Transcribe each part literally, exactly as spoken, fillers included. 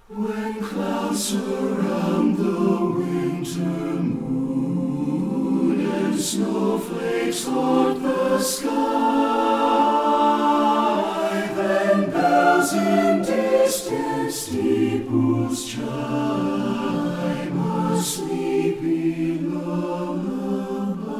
When clouds surround the winter moon and snowflakes haunt the sky, then bells in distant steeples chime a sleepy lullaby.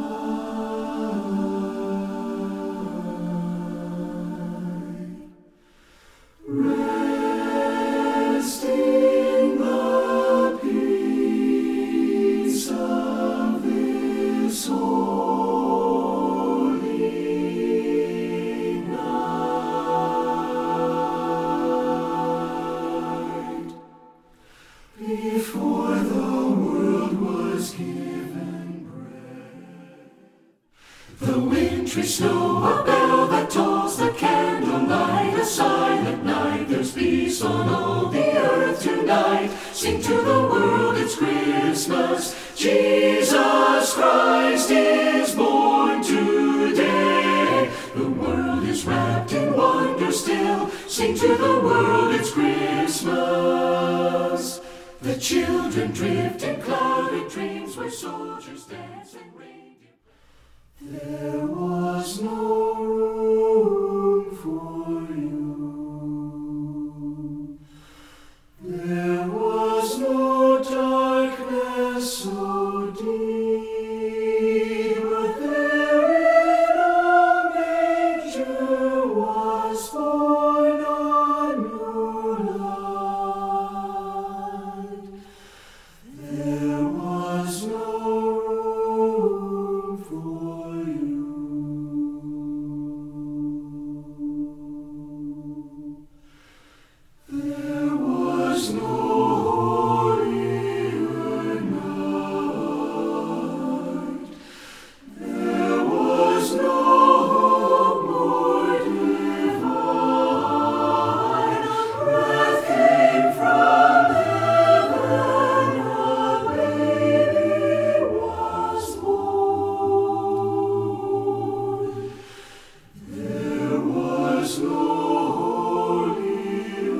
Rest in the peace of this holy night. Before the world was given breath, the wintry snow, a bell that tolls the candle night, a silent night, there's peace on all the earth tonight. Sing to the world it's Christmas, Jesus Christ is born today. The world is wrapped in wonder still, sing to the world it's Christmas. The children drift in clouded dreams where soldiers dance and reindeer. There was no room for you. There was no darkness so deep, but there in a manger was born a new light. There was no room for you. There was no holier night. There was no hope more divine. A breath came from heaven, a baby was born. There was no holier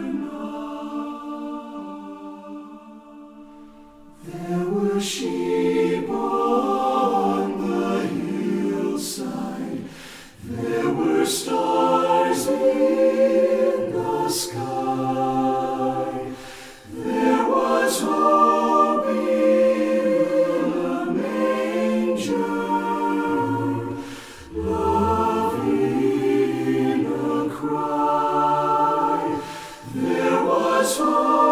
night. There were sheep on the hillside. There were stars in the sky. There was hope in a manger, love in a cry. There was hope